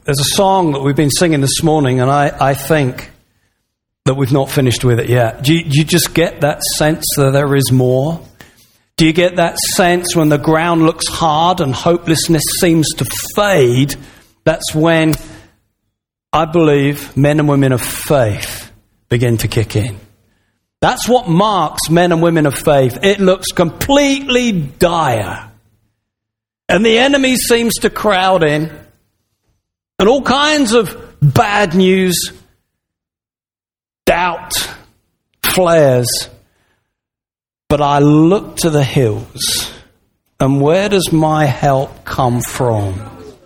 There's a song that we've been singing this morning, and I think that we've not finished with it yet. Do you just get that sense that there is more? Do you get that sense when the ground looks hard and hopelessness seems to fade? That's when, I believe, men and women of faith begin to kick in. That's what marks men and women of faith. It looks completely dire. And the enemy seems to crowd in. And all kinds of bad news, doubt, flares. But I look to the hills. And where does my help come from?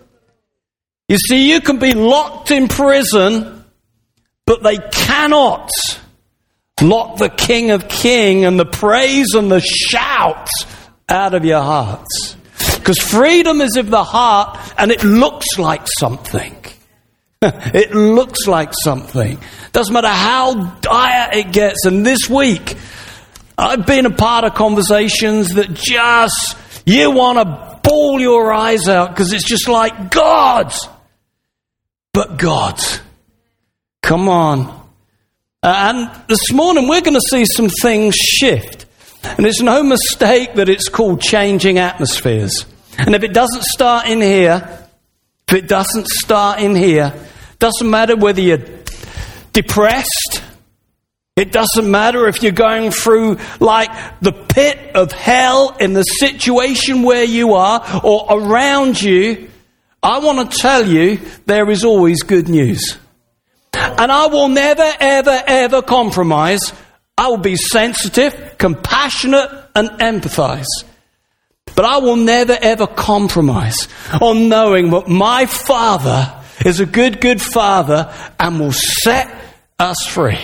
You see, you can be locked in prison, but they cannot lock the King of Kings and the praise and the shout out of your hearts. Because freedom is of the heart, and it looks like something. It looks like something. Doesn't matter how dire it gets. And this week, I've been a part of conversations that just, you want to bawl your eyes out because it's just like, God! But God. Come on. And this morning we're going to see some things shift. And it's no mistake that it's called changing atmospheres. And if it doesn't start in here, doesn't matter whether you're depressed. It doesn't matter if you're going through like the pit of hell in the situation where you are or around you. I want to tell you there is always good news. And I will never, ever, ever compromise. I will be sensitive, compassionate, and empathize. But I will never, ever compromise on knowing that my Father is a good, good Father and will set us free.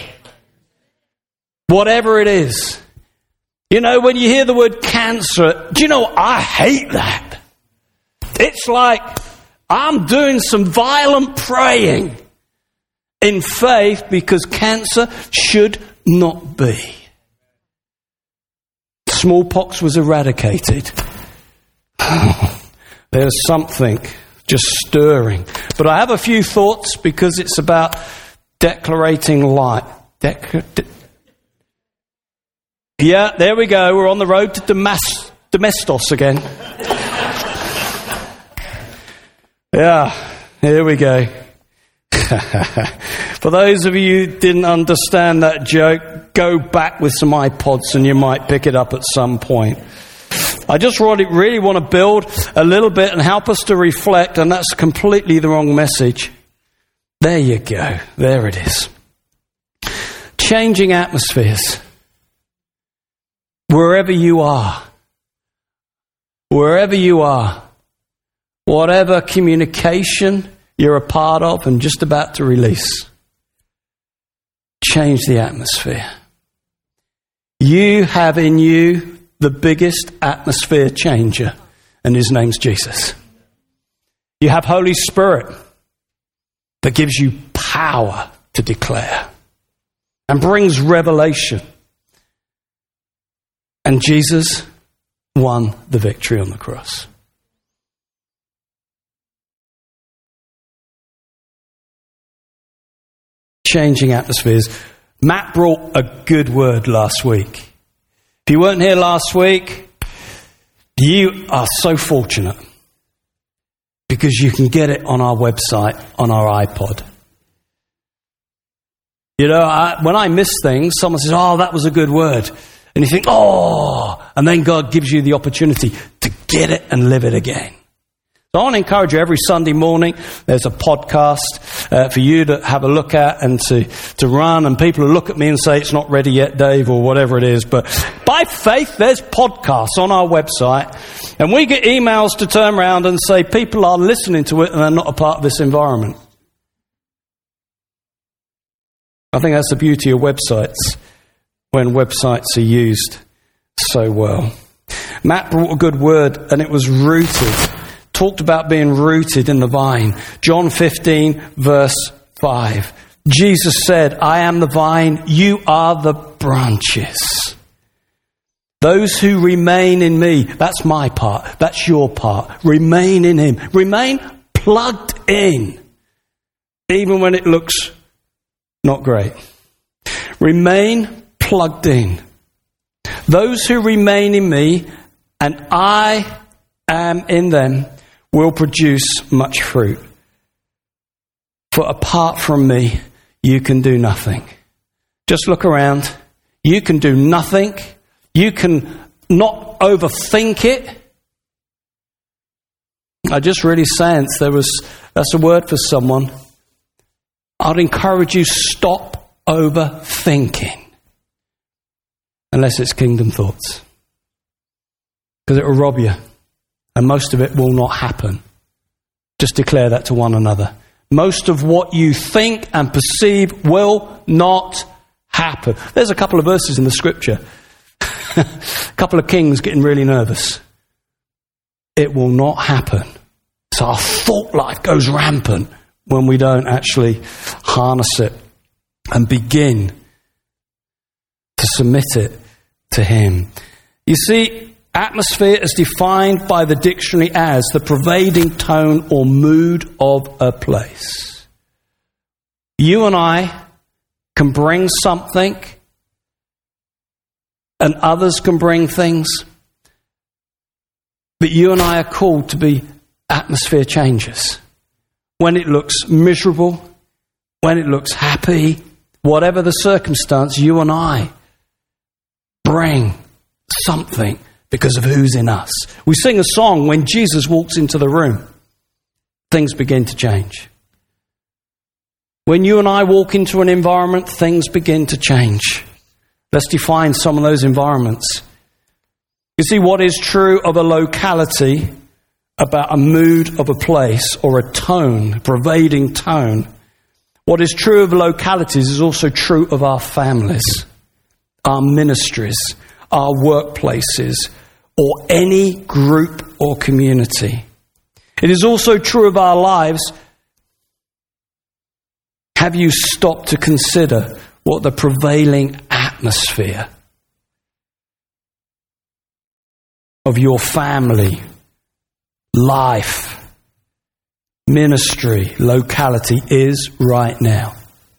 Whatever it is. You know, when you hear the word cancer, do you know, I hate that. It's like I'm doing some violent praying in faith because cancer should not be. Smallpox was eradicated. There's something just stirring. But I have a few thoughts because it's about declarating light. Yeah, there we go. We're on the road to Domestos again. Yeah, here we go. For those of you who didn't understand that joke, go back with some iPods and you might pick it up at some point. I just really want to build a little bit and help us to reflect, and that's completely the wrong message. There you go. There it is. Changing atmospheres. Wherever you are, whatever communication you're a part of and just about to release, change the atmosphere. You have in you the biggest atmosphere changer, and his name's Jesus. You have Holy Spirit that gives you power to declare and brings revelation. And Jesus won the victory on the cross. Changing atmospheres. Matt brought a good word last week. If you weren't here last week, you are so fortunate because you can get it on our website, on our iPod. You know, when I miss things, someone says, oh, that was a good word. And you think, oh, and then God gives you the opportunity to get it and live it again. So I want to encourage you every Sunday morning, there's a podcast for you to have a look at and to run. And people who look at me and say, it's not ready yet, Dave, or whatever it is. But by faith, there's podcasts on our website. And we get emails to turn around and say, people are listening to it and they're not a part of this environment. I think that's the beauty of websites, when websites are used so well. Matt brought a good word, and it was rooted. Talked about being rooted in the vine. John 15, verse 5. Jesus said, I am the vine, you are the branches. Those who remain in me, that's my part, that's your part. Remain in him. Remain plugged in even when it looks not great. Remain plugged in. Those who remain in me and I am in them will produce much fruit. For apart from me, you can do nothing. Just look around. You can do nothing. You can not overthink it. I just really sense that's a word for someone. I'd encourage you, stop overthinking. Unless it's kingdom thoughts. Because it will rob you. And most of it will not happen. Just declare that to one another. Most of what you think and perceive will not happen. There's a couple of verses in the scripture. A couple of kings getting really nervous. It will not happen. So our thought life goes rampant when we don't actually harness it and begin to submit it to Him. You see, atmosphere is defined by the dictionary as the pervading tone or mood of a place. You and I can bring something, and others can bring things, but you and I are called to be atmosphere changers. When it looks miserable, when it looks happy, whatever the circumstance, you and I bring something because of who's in us. We sing a song, when Jesus walks into the room, things begin to change. When you and I walk into an environment, things begin to change. Let's define some of those environments. You see, what is true of a locality about a mood of a place or a tone, pervading tone, what is true of localities is also true of our families, our ministries, our workplaces, or any group or community. It is also true of our lives. Have you stopped to consider what the prevailing atmosphere of your family, life, ministry, locality is right now?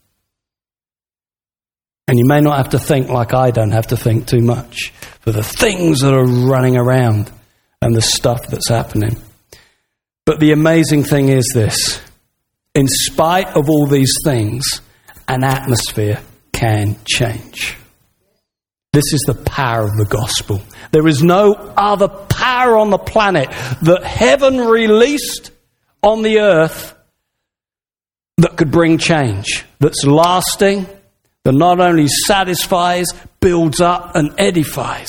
And you may not have to think like I don't have to think too much for the things that are running around and the stuff that's happening. But the amazing thing is this: in spite of all these things, an atmosphere can change. This is the power of the gospel. There is no other power on the planet that heaven released on the earth that could bring change, that's lasting, that not only satisfies, builds up and edifies.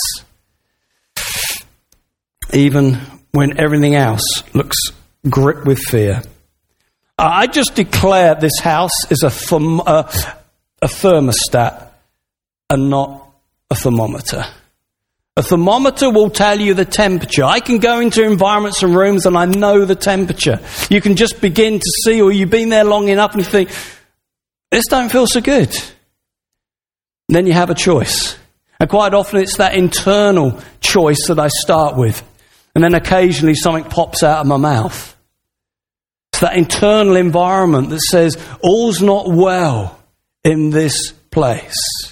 Even when everything else looks gripped with fear. I just declare this house is a thermostat and not a thermometer. A thermometer will tell you the temperature. I can go into environments and rooms and I know the temperature. You can just begin to see, or you've been there long enough and you think, this don't feel so good. And then you have a choice. And quite often it's that internal choice that I start with. And then occasionally something pops out of my mouth. It's that internal environment that says, all's not well in this place.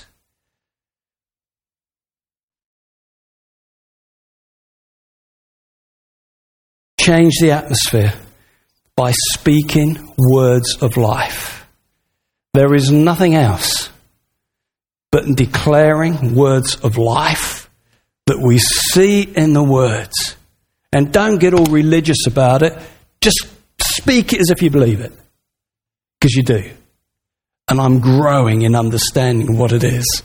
Change the atmosphere by speaking words of life. There is nothing else but in declaring words of life that we see in the words. And don't get all religious about it. Just speak it as if you believe it. Because you do. And I'm growing in understanding what it is.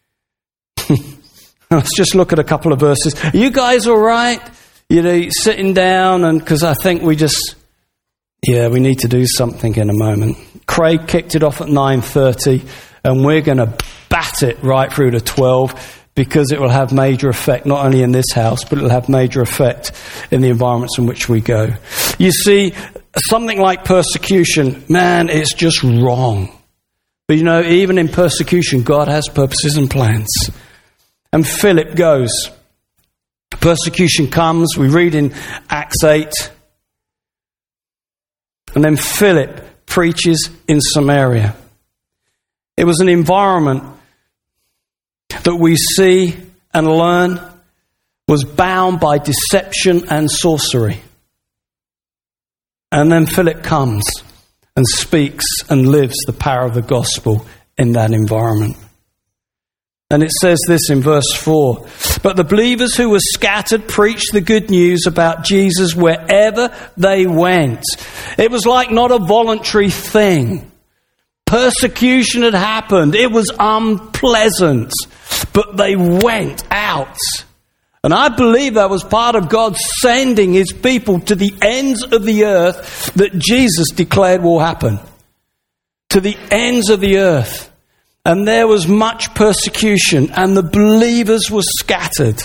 Let's just look at a couple of verses. Are you guys all right? You know, sitting down, and because I think we need to do something in a moment. Craig kicked it off at 9:30, and we're going to bat it right through to 12, because it will have major effect, not only in this house, but it will have major effect in the environments in which we go. You see, something like persecution, man, it's just wrong. But you know, even in persecution, God has purposes and plans. And Philip goes. Persecution comes, we read in Acts 8. And then Philip preaches in Samaria. It was an environment that we see and learn was bound by deception and sorcery. And then Philip comes and speaks and lives the power of the gospel in that environment. And it says this in verse 4, "But the believers who were scattered preached the good news about Jesus wherever they went." It was like not a voluntary thing. Persecution had happened. It was unpleasant. But they went out. And I believe that was part of God sending his people to the ends of the earth that Jesus declared will happen. To the ends of the earth. And there was much persecution, and the believers were scattered.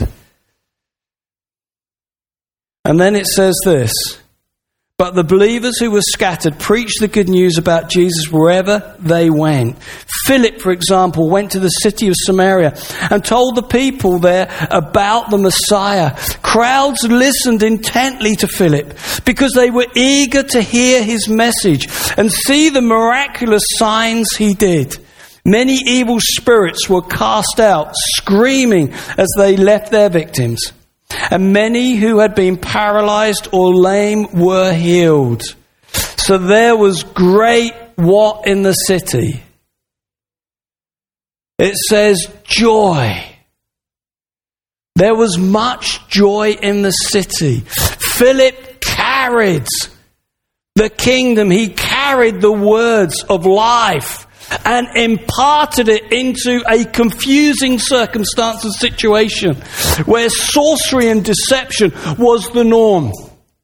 And then it says this, "But the believers who were scattered preached the good news about Jesus wherever they went." Philip, for example, went to the city of Samaria and told the people there about the Messiah. Crowds listened intently to Philip because they were eager to hear his message and see the miraculous signs he did. Many evil spirits were cast out, screaming as they left their victims. And many who had been paralyzed or lame were healed. So there was great what in the city? It says joy. There was much joy in the city. Philip carried the kingdom. He carried the words of life and imparted it into a confusing circumstance and situation where sorcery and deception was the norm.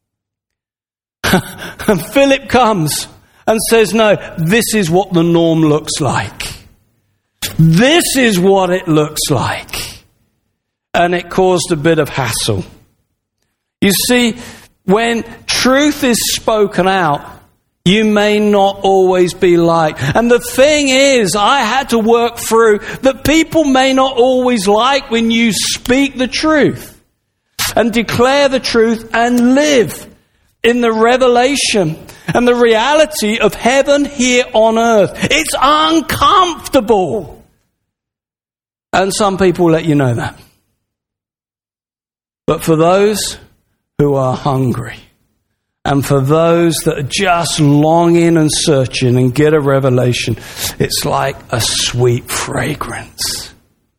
And Philip comes and says, no, this is what the norm looks like. This is what it looks like. And it caused a bit of hassle. You see, when truth is spoken out, you may not always be liked. And the thing is, I had to work through that people may not always like when you speak the truth and declare the truth and live in the revelation and the reality of heaven here on earth. It's uncomfortable. And some people let you know that. But for those who are hungry, and for those that are just longing and searching and get a revelation, it's like a sweet fragrance.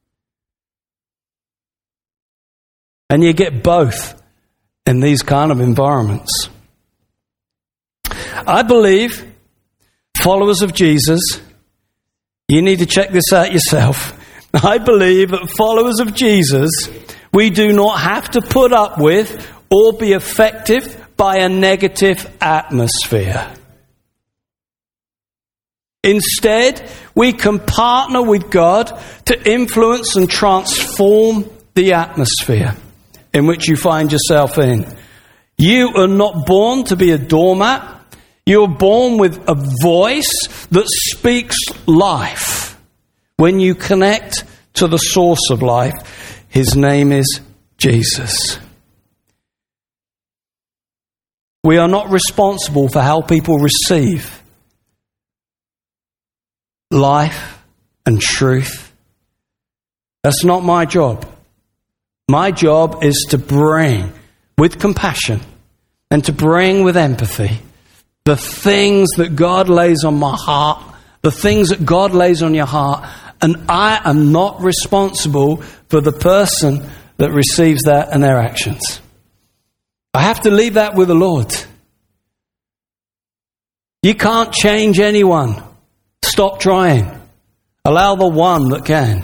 And you get both in these kind of environments. I believe, followers of Jesus, you need to check this out yourself. I believe that followers of Jesus, we do not have to put up with or be effective by a negative atmosphere. Instead, we can partner with God to influence and transform the atmosphere in which you find yourself in. You are not born to be a doormat. You are born with a voice that speaks life. When you connect to the source of life, his name is Jesus. We are not responsible for how people receive life and truth. That's not my job. My job is to bring with compassion and to bring with empathy the things that God lays on my heart, the things that God lays on your heart, and I am not responsible for the person that receives that and their actions. I have to leave that with the Lord. You can't change anyone. Stop trying. Allow the one that can.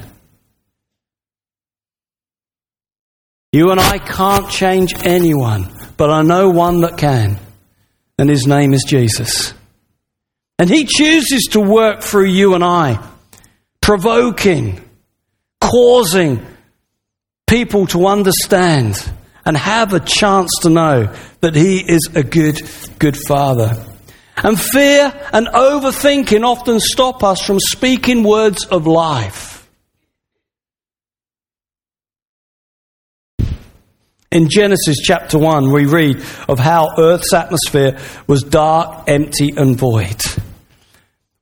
You and I can't change anyone, but I know one that can, and his name is Jesus. And he chooses to work through you and I, provoking, causing people to understand and have a chance to know that he is a good Father. And fear and overthinking often stop us from speaking words of life. In Genesis chapter 1, we read of how Earth's atmosphere was dark, empty, and void.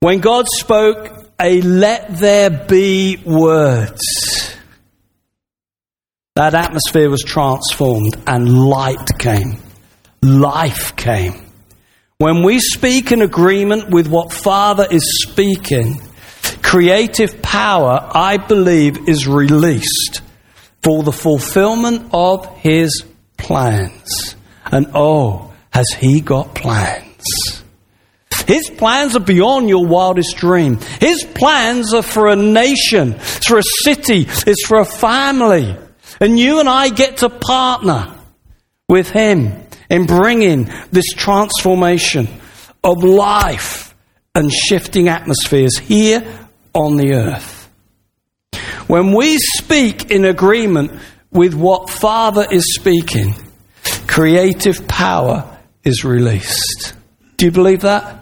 When God spoke a "let there be" words, that atmosphere was transformed and light came. Life came. When we speak in agreement with what Father is speaking, creative power, I believe, is released for the fulfillment of His plans. And oh, has He got plans? His plans are beyond your wildest dream. His plans are for a nation, it's for a city, it's for a family. And you and I get to partner with Him in bringing this transformation of life and shifting atmospheres here on the earth. When we speak in agreement with what Father is speaking, creative power is released. Do you believe that?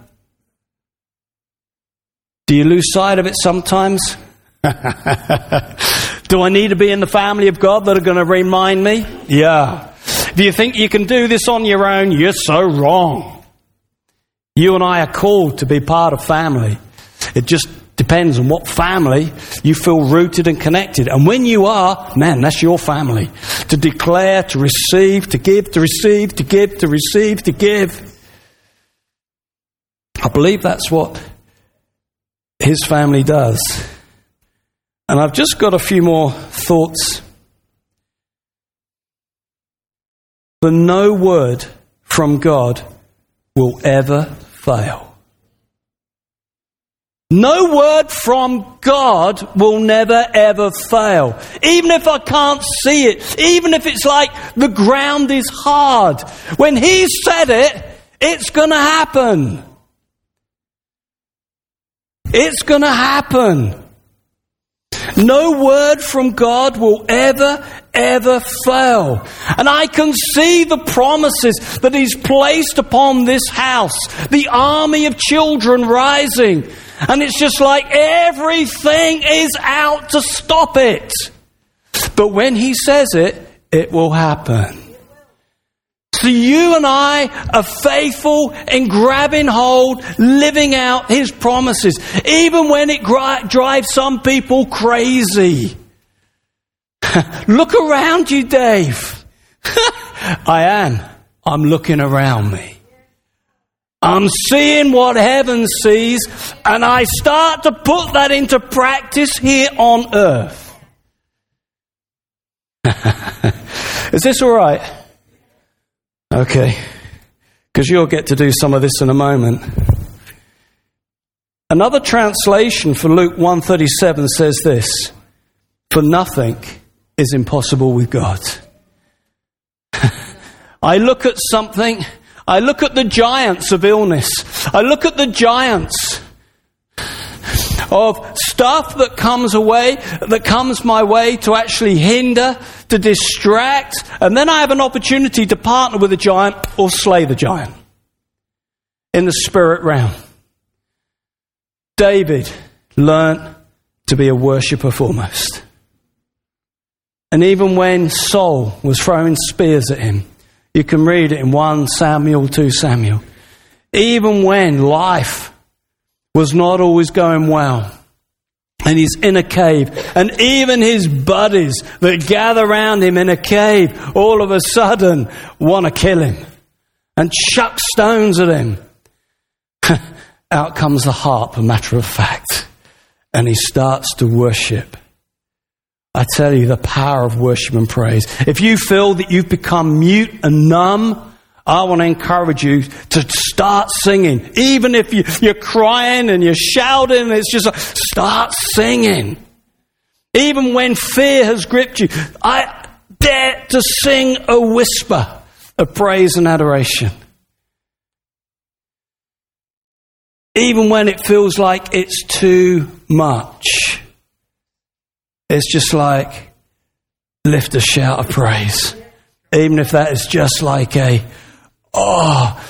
Do you lose sight of it sometimes? Do I need to be in the family of God that are going to remind me? Yeah. Do you think you can do this on your own? You're so wrong. You and I are called to be part of family. It just depends on what family you feel rooted and connected. And when you are, man, that's your family. To declare, to receive, to give, to receive, to give, to receive, to give. I believe that's what His family does. And I've just got a few more thoughts. For no word from God will ever fail. No word from God will never ever fail. Even if I can't see it, even if it's like the ground is hard, when He said it, it's going to happen. It's going to happen. No word from God will ever fail. And I can see the promises that He's placed upon this house. The army of children rising. And it's just like everything is out to stop it. But when He says it, it will happen. So you and I are faithful in grabbing hold, living out His promises, even when it drives some people crazy. Look around you, Dave. I'm looking around me. I'm seeing what heaven sees, and I start to put that into practice here on earth. Is this all right? Okay, because you'll get to do some of this in a moment. Another translation for Luke 1:37 says this: for nothing is impossible with God. I look at something, I look at the giants of illness, I look at the giants of stuff that comes my way to actually hinder, to distract, and then I have an opportunity to partner with the giant or slay the giant in the spirit realm. David learnt to be a worshipper foremost. And even when Saul was throwing spears at him, you can read it in 1 Samuel, 2 Samuel. Even when life was not always going well, and he's in a cave, and even his buddies that gather around him in a cave all of a sudden want to kill him and chuck stones at him. Out comes the harp, a matter of fact, and he starts to worship. I tell you, the power of worship and praise. If you feel that you've become mute and numb, I want to encourage you to start singing. Even if you're crying and you're shouting, it's just like, start singing. Even when fear has gripped you, I dare to sing a whisper of praise and adoration. Even when it feels like it's too much, it's just like, lift a shout of praise. Even if that is just like a, oh,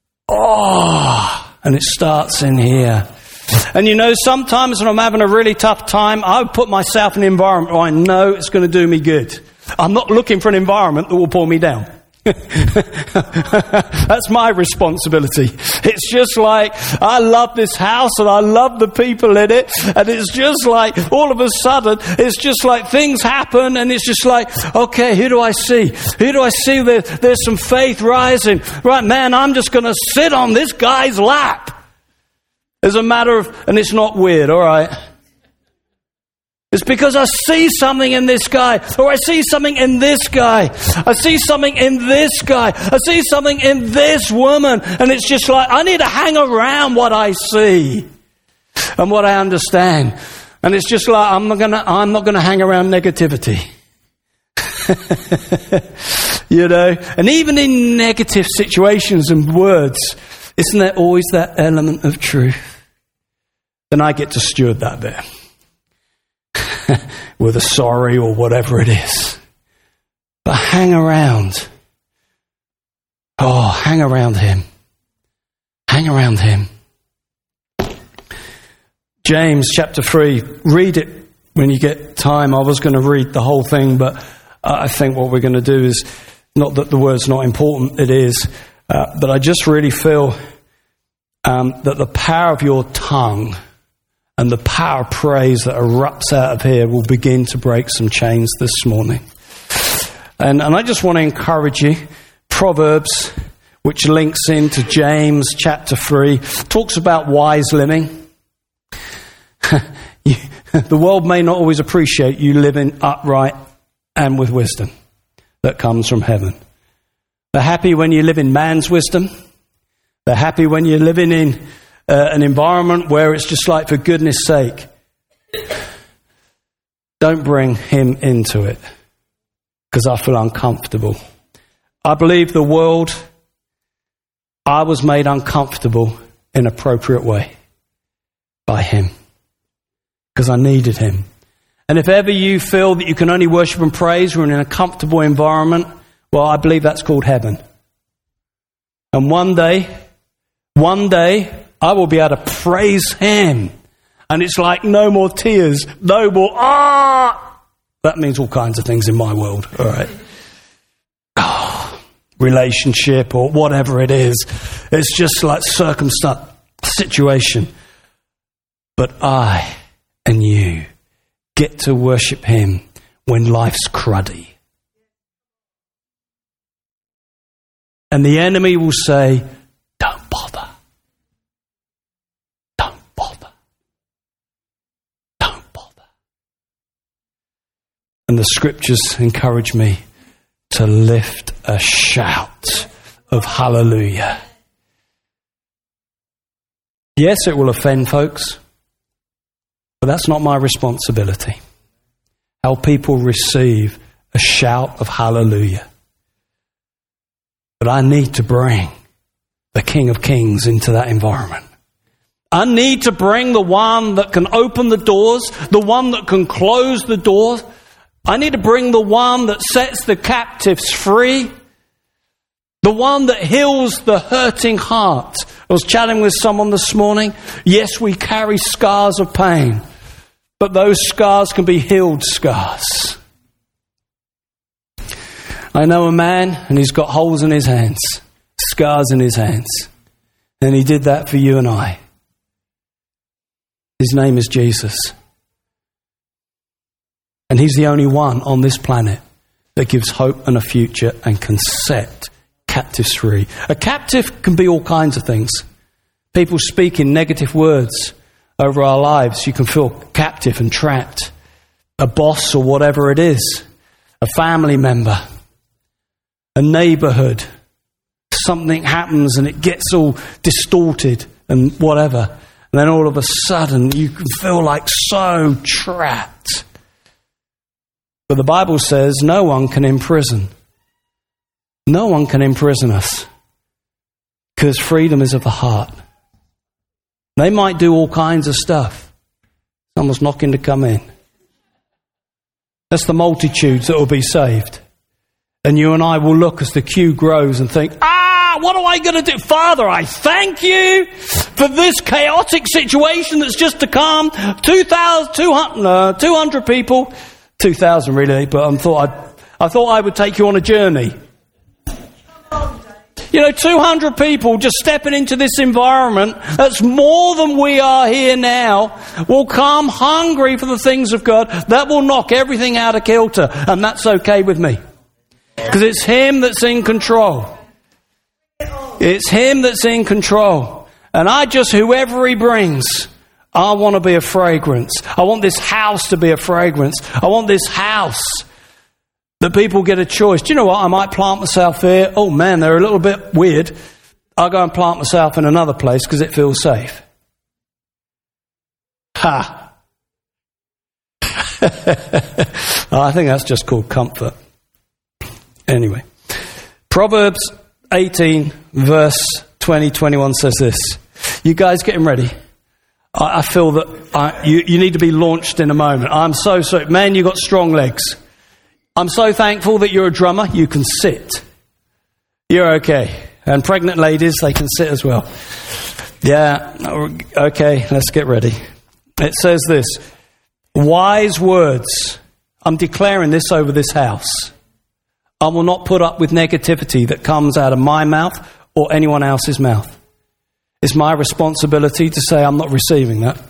and it starts in here. And you know, sometimes when I'm having a really tough time, I would put myself in an environment where I know it's going to do me good. I'm not looking for an environment that will pull me down. That's my responsibility. It's just like, I love this house and I love the people in it, and it's just like, all of a sudden, it's just like things happen, and it's just like, okay, who do I see? Who do I see? There's some faith rising. Right, man, I'm just going to sit on this guy's lap. As a matter of, and it's not weird, all right? It's because I see something in this guy, or I see something in this guy. I see something in this guy. I see something in this woman. And it's just like, I need to hang around what I see and what I understand. And it's just like, I'm not gonna hang around negativity. You know? And even in negative situations and words, isn't there always that element of truth? Then I get to steward that bit. With a sorry or whatever it is. But hang around. Oh, hang around him. Hang around him. James chapter 3. Read it when you get time. I was going to read the whole thing, but I think what we're going to do is, not that the word's not important, it is. But I just really feel that the power of your tongue and the power of praise that erupts out of here will begin to break some chains this morning. And I just want to encourage you. Proverbs, which links into James chapter 3, talks about wise living. The world may not always appreciate you living upright and with wisdom that comes from heaven. They're happy when you live in man's wisdom. They're happy when you're living in an environment where it's just like, for goodness sake, don't bring him into it, because I feel uncomfortable. I believe the world, I was made uncomfortable in an appropriate way by him, because I needed him. And if ever you feel that you can only worship and praise when in a comfortable environment, well, I believe that's called heaven. And one day, I will be able to praise him. And it's like, no more tears, no more, That means all kinds of things in my world, all right? Relationship or whatever it is. It's just like circumstance, situation. But I and you get to worship him when life's cruddy. And the enemy will say, don't bother. Don't bother. Don't bother. And the scriptures encourage me to lift a shout of hallelujah. Yes, it will offend folks, but that's not my responsibility. How people receive a shout of hallelujah. But I need to bring the King of Kings into that environment. I need to bring the one that can open the doors, the one that can close the doors. I need to bring the one that sets the captives free, the one that heals the hurting heart. I was chatting with someone this morning. Yes, we carry scars of pain, but those scars can be healed scars. I know a man, and he's got holes in his hands, scars in his hands. And he did that for you and I. His name is Jesus. And he's the only one on this planet that gives hope and a future and can set captives free. A captive can be all kinds of things. People speaking negative words over our lives. You can feel captive and trapped. A boss or whatever it is. A family member. A neighborhood. Something happens and it gets all distorted and whatever. And then all of a sudden you can feel like so trapped. But the Bible says no one can imprison. No one can imprison us. Because freedom is of the heart. They might do all kinds of stuff. Someone's knocking to come in. That's the multitudes that will be saved. And you and I will look as the queue grows and think, what am I going to do? Father, I thank you for this chaotic situation that's just to come. 200 people. 2,000 really, but I thought I would take you on a journey. 200 people just stepping into this environment that's more than we are here now will come hungry for the things of God. That will knock everything out of kilter. And that's okay with me. Because it's Him that's in control. It's Him that's in control. And whoever He brings, I want to be a fragrance. I want this house to be a fragrance. I want this house that people get a choice. Do you know what? I might plant myself here. Oh man, they're a little bit weird. I'll go and plant myself in another place because it feels safe. Ha! I think that's just called comfort. Anyway, Proverbs 18 verse 20-21 says this. You guys getting ready? I feel that you need to be launched in a moment. I'm so man, you got strong legs. I'm so thankful that you're a drummer. You can sit. You're okay. And pregnant ladies, they can sit as well. Yeah, okay, let's get ready. It says this. Wise words. I'm declaring this over this house. I will not put up with negativity that comes out of my mouth or anyone else's mouth. It's my responsibility to say I'm not receiving that.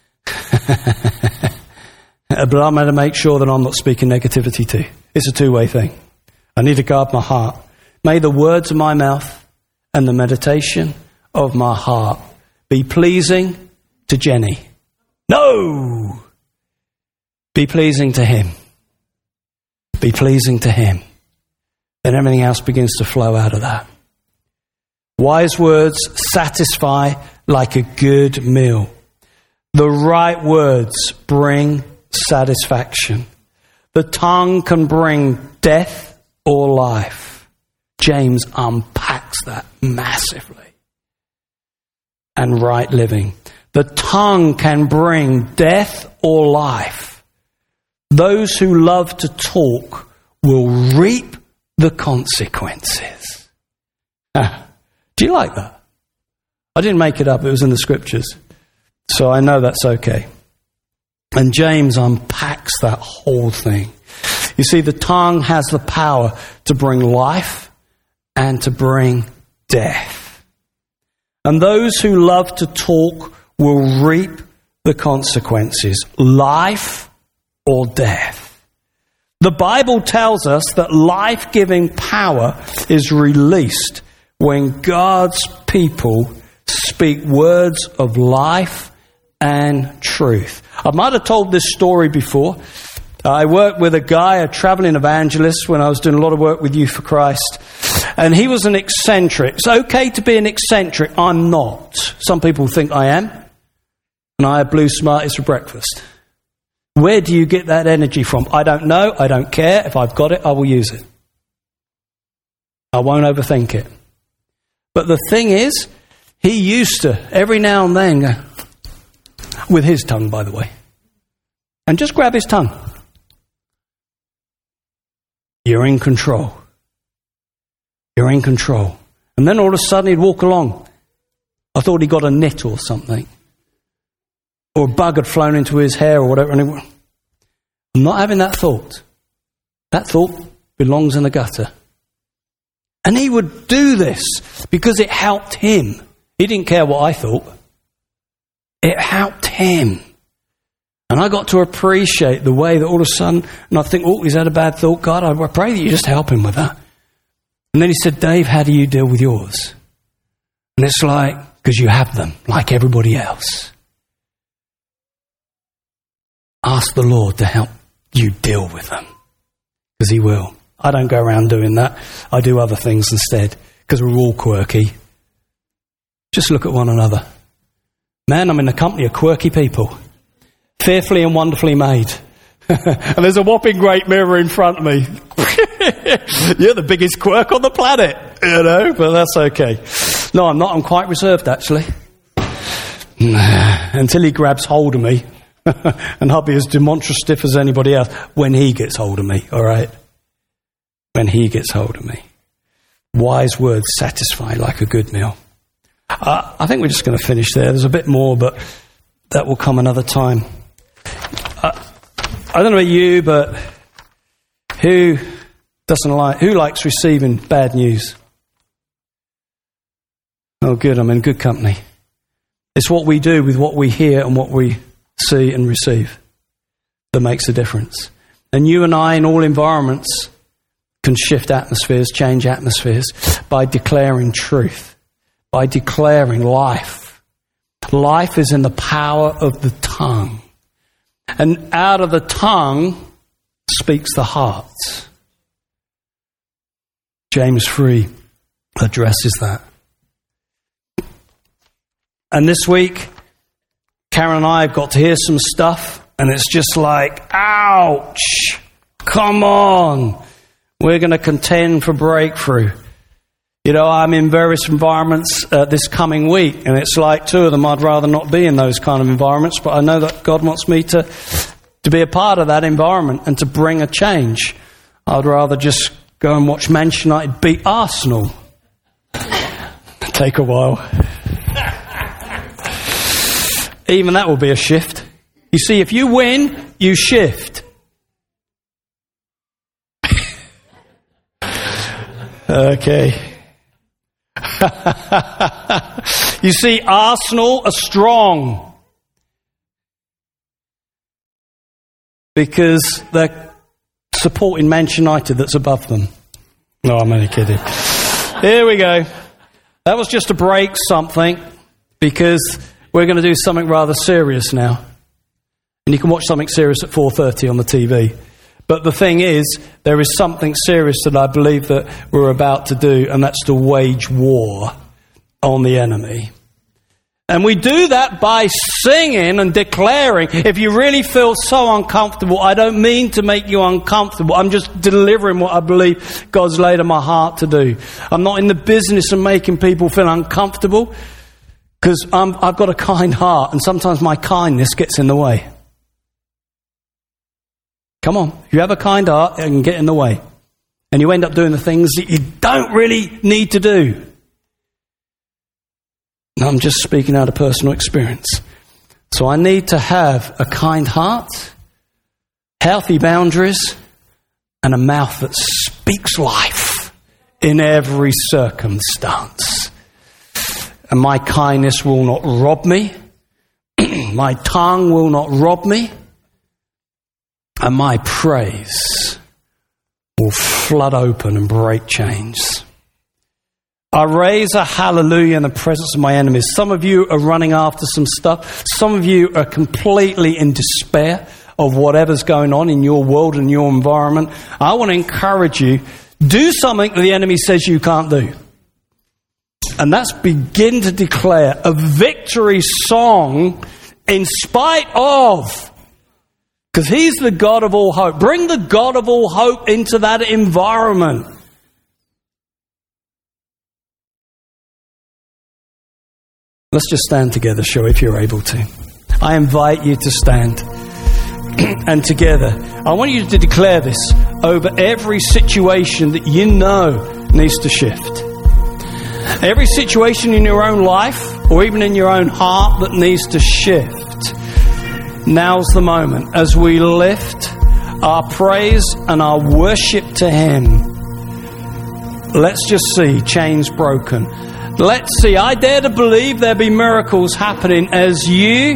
But I'm going to make sure that I'm not speaking negativity too. It's a two-way thing. I need to guard my heart. May the words of my mouth and the meditation of my heart be pleasing to Jenny. No! Be pleasing to Him. Be pleasing to Him. Then everything else begins to flow out of that. Wise words satisfy like a good meal. The right words bring satisfaction. The tongue can bring death or life. James unpacks that massively. And right living. The tongue can bring death or life. Those who love to talk will reap the consequences. Do you like that? I didn't make it up. It was in the scriptures. So I know that's okay. And James unpacks that whole thing. You see, the tongue has the power to bring life and to bring death. And those who love to talk will reap the consequences, life or death. The Bible tells us that life-giving power is released when God's people speak words of life and truth. I might have told this story before. I worked with a guy, a traveling evangelist, when I was doing a lot of work with Youth for Christ. And he was an eccentric. It's okay to be an eccentric. I'm not. Some people think I am. And I have blue Smarties for breakfast. Where do you get that energy from? I don't know. I don't care. If I've got it, I will use it. I won't overthink it. But the thing is, he used to, every now and then, with his tongue, by the way, and just grab his tongue. You're in control. You're in control. And then all of a sudden he'd walk along. I thought he got a nit or something. Or a bug had flown into his hair or whatever. And I'm not having that thought. That thought belongs in the gutter. And he would do this because it helped him. He didn't care what I thought. It helped him. And I got to appreciate the way that all of a sudden, and I think, oh, he's had a bad thought. God, I pray that you just help him with that. And then he said, Dave, how do you deal with yours? And it's like, because you have them, like everybody else. Ask the Lord to help you deal with them. Because He will. I don't go around doing that. I do other things instead. Because we're all quirky. Just look at one another. Man, I'm in the company of quirky people. Fearfully and wonderfully made. And there's a whopping great mirror in front of me. You're the biggest quirk on the planet. You know, but that's okay. No, I'm not. I'm quite reserved, actually. Until he grabs hold of me. And I'll be as demonstrative as anybody else when he gets hold of me, all right? When he gets hold of me. Wise words satisfy like a good meal. I think we're just going to finish there. There's a bit more, but that will come another time. I don't know about you, but who likes receiving bad news? Oh, good. I'm in good company. It's what we do with what we hear and what we see and receive that makes a difference. And you and I in all environments can shift atmospheres, change atmospheres by declaring truth, by declaring life. Life is in the power of the tongue. And out of the tongue speaks the heart. James 3 addresses that. And this week, Karen and I have got to hear some stuff, and it's just like, ouch, come on. We're going to contend for breakthrough. You know, I'm in various environments this coming week, and it's like two of them I'd rather not be in those kind of environments, but I know that God wants me to be a part of that environment and to bring a change. I'd rather just go and watch Manchester United beat Arsenal. Take a while. Even that will be a shift. You see, if you win, you shift. Okay. You see, Arsenal are strong because they're supporting Manchester United that's above them. No, I'm only kidding. Here we go. That was just to break something, because we're going to do something rather serious now. And you can watch something serious at 4:30 on the TV. But the thing is, there is something serious that I believe that we're about to do, and that's to wage war on the enemy. And we do that by singing and declaring. If you really feel so uncomfortable, I don't mean to make you uncomfortable. I'm just delivering what I believe God's laid on my heart to do. I'm not in the business of making people feel uncomfortable, because I've got a kind heart, and sometimes my kindness gets in the way. Come on, if you have a kind heart, it can get in the way. And you end up doing the things that you don't really need to do. And I'm just speaking out of personal experience. So I need to have a kind heart, healthy boundaries, and a mouth that speaks life in every circumstance. And my kindness will not rob me. My tongue will not rob me. And my praise will flood open and break chains. I raise a hallelujah in the presence of my enemies. Some of you are running after some stuff. Some of you are completely in despair of whatever's going on in your world and your environment. I want to encourage you, do something that the enemy says you can't do. And that's begin to declare a victory song in spite of. Because he's the God of all hope. Bring the God of all hope into that environment. Let's just stand together, shall we, if you're able to. I invite you to stand. And together, I want you to declare this over every situation that you know needs to shift. Every situation in your own life, or even in your own heart, that needs to shift. Now's the moment as we lift our praise and our worship to Him. Let's just see chains broken. Let's see. I dare to believe there'll be miracles happening as you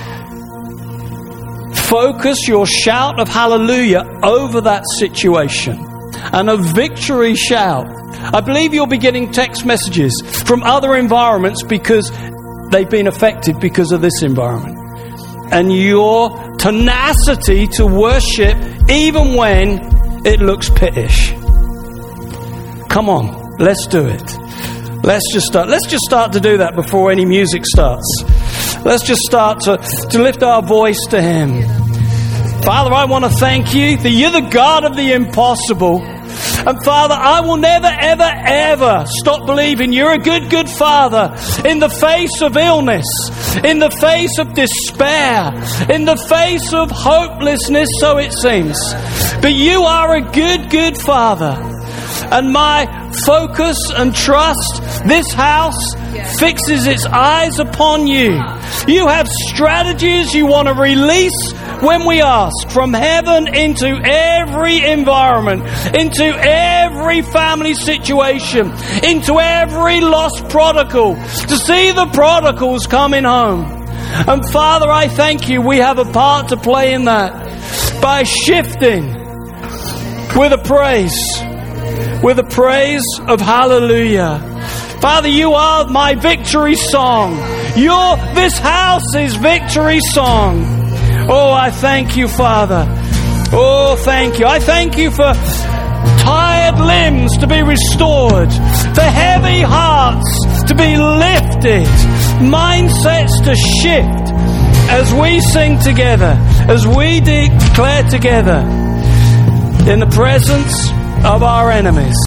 focus your shout of hallelujah over that situation. And a victory shout. I believe you'll be getting text messages from other environments because they've been affected because of this environment. And your tenacity to worship even when it looks pittish. Come on, let's do it. Let's just start to do that before any music starts. Let's just start to lift our voice to Him. Father, I want to thank you that you're the God of the impossible. And Father, I will never, ever, ever stop believing you're a good, good Father in the face of illness, in the face of despair, in the face of hopelessness, so it seems. But you are a good, good Father. And my focus and trust, this house fixes its eyes upon you. You have strategies you want to release when we ask from heaven into every environment, into every family situation, into every lost prodigal, to see the prodigals coming home. And Father, I thank you we have a part to play in that by shifting with a praise of hallelujah. Father, you are my victory song. This house's victory song. Oh, I thank you, Father. Oh, thank you. I thank you for tired limbs to be restored, for heavy hearts to be lifted, mindsets to shift as we sing together, as we declare together in the presence of our enemies.